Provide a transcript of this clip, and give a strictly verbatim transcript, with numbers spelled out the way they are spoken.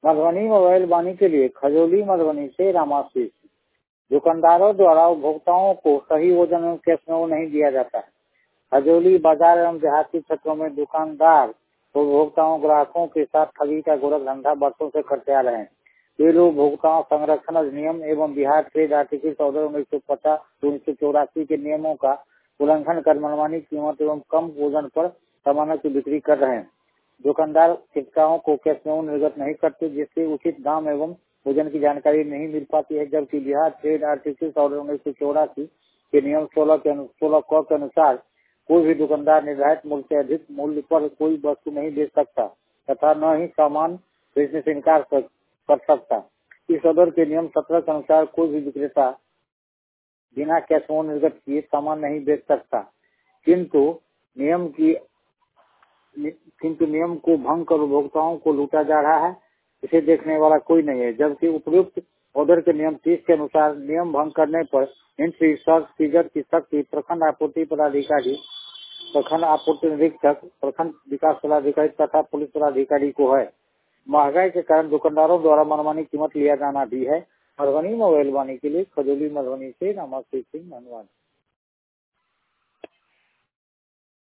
Madhubani mobile वाणी के लिए खजौली मधुबनी से रामाशीष। दुकानदारों द्वारा उपभोक्ताओं को सही वजन एवं कैश में नहीं दिया जाता है। खजौली बाजार एवं देहाती क्षेत्रों में दुकानदार उपभोक्ताओं ग्राहकों के साथ ठगी का गोरख धंधा वर्षों से करते आ रहे हैं। ये लोग उपभोक्ताओं संरक्षण अधिनियम एवं बिहार ट्रेड आर्टिकल चौदह उन्नीस सौ पचास उन्नीस सौ चौरासी के नियमों का उल्लंघन कर मनमानी कीमत एवं कम वजन पर सामानों की बिक्री कर रहे हैं। दुकानदार विक्रेताओं को कैश में निर्गत नहीं करते, जिससे उचित दाम एवं वजन की जानकारी नहीं मिल पाती है। जबकि बिहार ट्रेड आर्टिकल चौदह उन्नीस सौ चौरासी के नियम सोलह के सोलह क के अनुसार कोई भी दुकानदार निर्धारित मूल्य से अधिक मूल्य पर कोई वस्तु नहीं बेच सकता तथा न ही सामान बेचने से इनकार कर सकता। इस ऑर्डर के नियम सत्रह के अनुसार कोई भी विक्रेता बिना कैश में निर्गत किए सामान नहीं बेच सकता, किंतु नियम की किंतु नियम को भंग कर उपभोक्ताओं को लूटा जा रहा है। इसे देखने वाला कोई नहीं है। जबकि उपयुक्त ऑर्डर के नियम तीस के अनुसार नियम भंग करने पर एंट्री सर्च सीजर की शक्ति प्रखंड आपूर्ति पदाधिकारी, प्रखंड आपूर्ति निरीक्षक, प्रखंड विकास पदाधिकारी तथा पुलिस पदाधिकारी को है। महंगाई के कारण दुकानदारों द्वारा मनमानी कीमत लिया जाना भी है। मधुबनी मोबाइल वाणी के लिए खजौली मधुबनी से रामाशीष सिंह धन्यवाद।